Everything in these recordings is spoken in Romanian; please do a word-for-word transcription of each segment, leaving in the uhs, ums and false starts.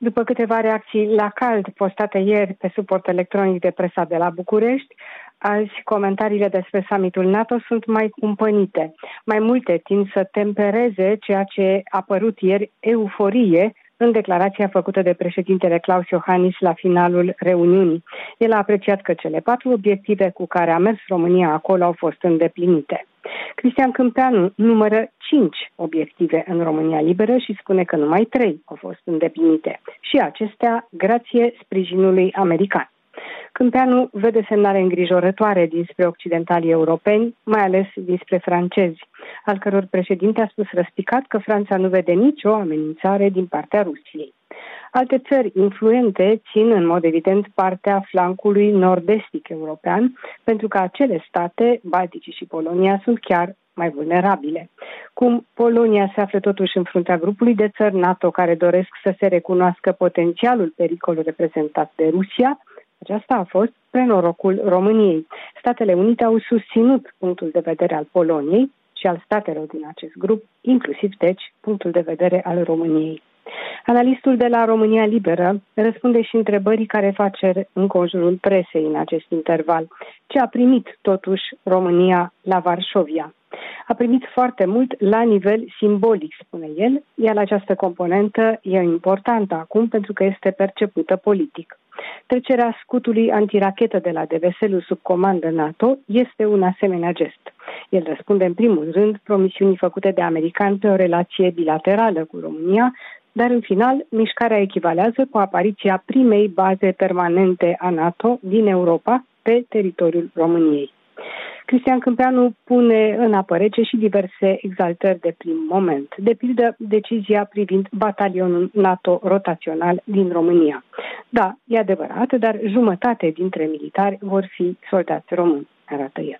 După câteva reacții la cald postate ieri pe suport electronic de presa de la București, azi comentariile despre summitul NATO sunt mai cumpănite. Mai multe tind să tempereze ceea ce a apărut ieri euforie în declarația făcută de președintele Klaus Iohannis la finalul reuniunii. El a apreciat că cele patru obiective cu care a mers România acolo au fost îndeplinite. Cristian Câmpeanu numără cinci obiective în România Liberă și spune că numai trei au fost îndeplinite. Și acestea grație sprijinului american. Câmpeanu vede semnale îngrijorătoare dinspre occidentalii europeni, mai ales dinspre francezi, al căror președinte a spus răspicat că Franța nu vede nicio amenințare din partea Rusiei. Alte țări influente țin în mod evident partea flancului nord-estic european, pentru că acele state, Baltice și Polonia, sunt chiar mai vulnerabile. Cum Polonia se află totuși în fruntea grupului de țări NATO care doresc să se recunoască potențialul pericol reprezentat de Rusia, aceasta a fost prenorocul României. Statele Unite au susținut punctul de vedere al Poloniei și al statelor din acest grup, inclusiv, deci, punctul de vedere al României. Analistul de la România Liberă răspunde și întrebării care face înconjurul presei în acest interval. Ce a primit, totuși, România la Varșovia? A primit foarte mult la nivel simbolic, spune el, iar această componentă e importantă acum pentru că este percepută politic. Trecerea scutului antirachetă de la Deveselul sub comandă NATO este un asemenea gest. El răspunde în primul rând promisiunii făcute de americani pe o relație bilaterală cu România, dar în final mișcarea echivalează cu apariția primei baze permanente a NATO din Europa pe teritoriul României. Cristian Câmpeanu pune în apă rece și diverse exaltări de prim moment, de pildă decizia privind batalionul NATO rotațional din România. Da, e adevărat, dar jumătate dintre militari vor fi soldați români, arată el.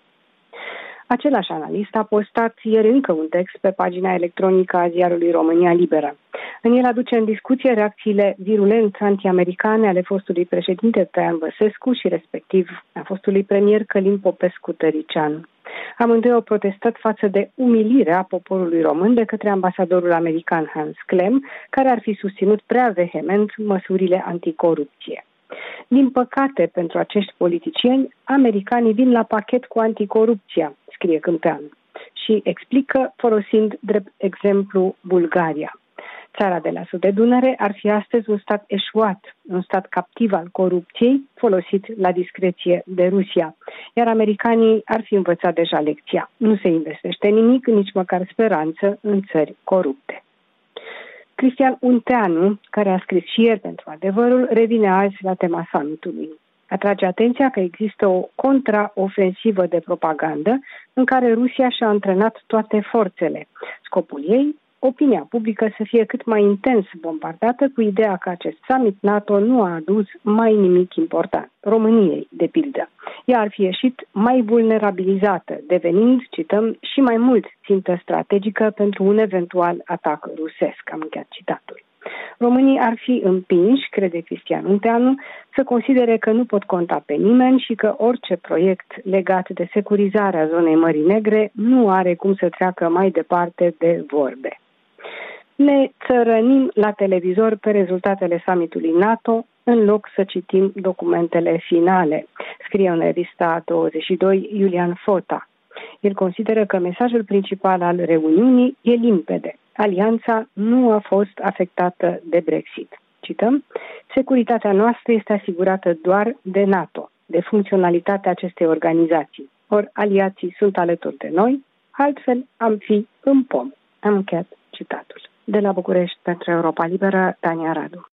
Același analist a postat ieri încă un text pe pagina electronică a ziarului România Liberă. În el aduce în discuție reacțiile virulent anti-americane ale fostului președinte Traian Băsescu și respectiv a fostului premier Călin Popescu-Tăricianu. Amândoi au protestat față de umilirea poporului român de către ambasadorul american Hans Klem, care ar fi susținut prea vehement măsurile anticorupție. Din păcate, pentru acești politicieni, americanii vin la pachet cu anticorupția, scrie Câmpeanu, și explică folosind drept exemplu Bulgaria. Țara de la sud de Dunăre ar fi astăzi un stat eșuat, un stat captiv al corupției, folosit la discreție de Rusia, iar americanii ar fi învățat deja lecția. Nu se investește nimic, nici măcar speranță, în țări corupte. Cristian Unteanu, care a scris și ieri pentru Adevărul, revine azi la tema summitului. Atrage atenția că există o contraofensivă de propagandă în care Rusia și-a antrenat toate forțele. Scopul ei, opinia publică să fie cât mai intens bombardată cu ideea că acest summit NATO nu a adus mai nimic important. României, de pildă. Ea ar fi ieșit mai vulnerabilizată, devenind, cităm, și mai mult țintă strategică pentru un eventual atac rusesc. Am încheiat citatul. Românii ar fi împinși, crede Cristian Unteanu, să considere că nu pot conta pe nimeni și că orice proiect legat de securizarea zonei Mării Negre nu are cum să treacă mai departe de vorbe. Ne țărănim la televizor pe rezultatele summitului NATO în loc să citim documentele finale, scrie în revista douăzeci și doi Iulian Fota. El consideră că mesajul principal al reuniunii e limpede. Alianța nu a fost afectată de Brexit. Cităm, securitatea noastră este asigurată doar de NATO, de funcționalitatea acestei organizații. Ori aliații sunt alături de noi, altfel am fi în pom. Am încheiat citatul. De la București pentru Europa Liberă, Tania Radu.